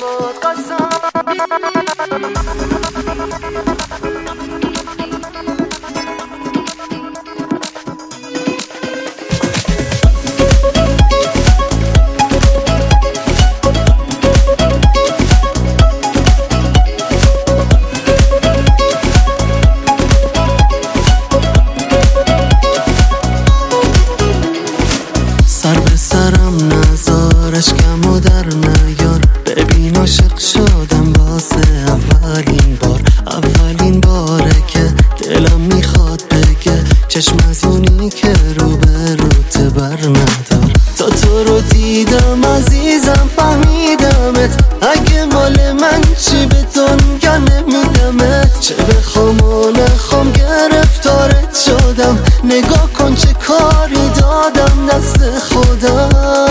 چشمات قسم. سر به سرم نزارش کم و در نیار، ببین عاشق شدم واسه اولین باره که دلم میخواد بگه چشم از اونی که روبروت بر ندار. تا تو رو دیدم عزیزم فهمیدمت، اگه مال من چی به دنیا نمیدمت. چه بخوام و نخوام گرفتارت شدم، نگاه کن چه کاری دادم دست خودم.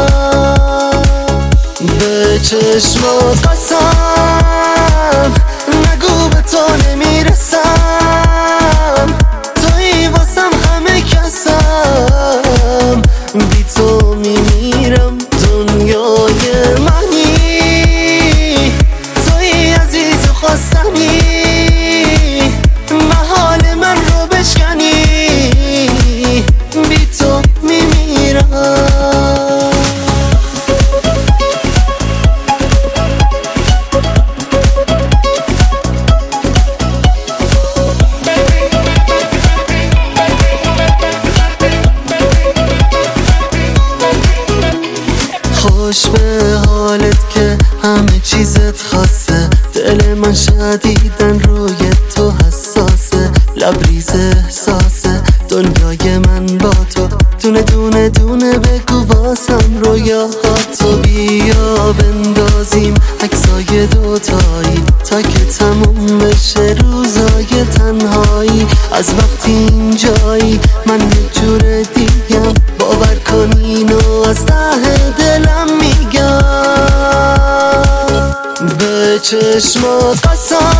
به چشمات قسم نگو به تو نمیرسم، تویی واسم همه کسم، بی تو میمیرم دنیای منی، تویی عزیز و خواستنی، محال من رو بشکنی، بی تو میمیرم. خوش به حالت که همه چیزت خاصه، دل من شدیدن روی تو حساسه، لبریز احساسه دنیای من با تو، دونه دونه دونه بگو واسم رویاهاتو. بیا بندازیم عکسای دوتایی تا که تموم بشه روزای تنهایی. از وقتی اینجایی من یه جور دیگم، باور کن اینو از ته دلم میگم. به چشمات قسم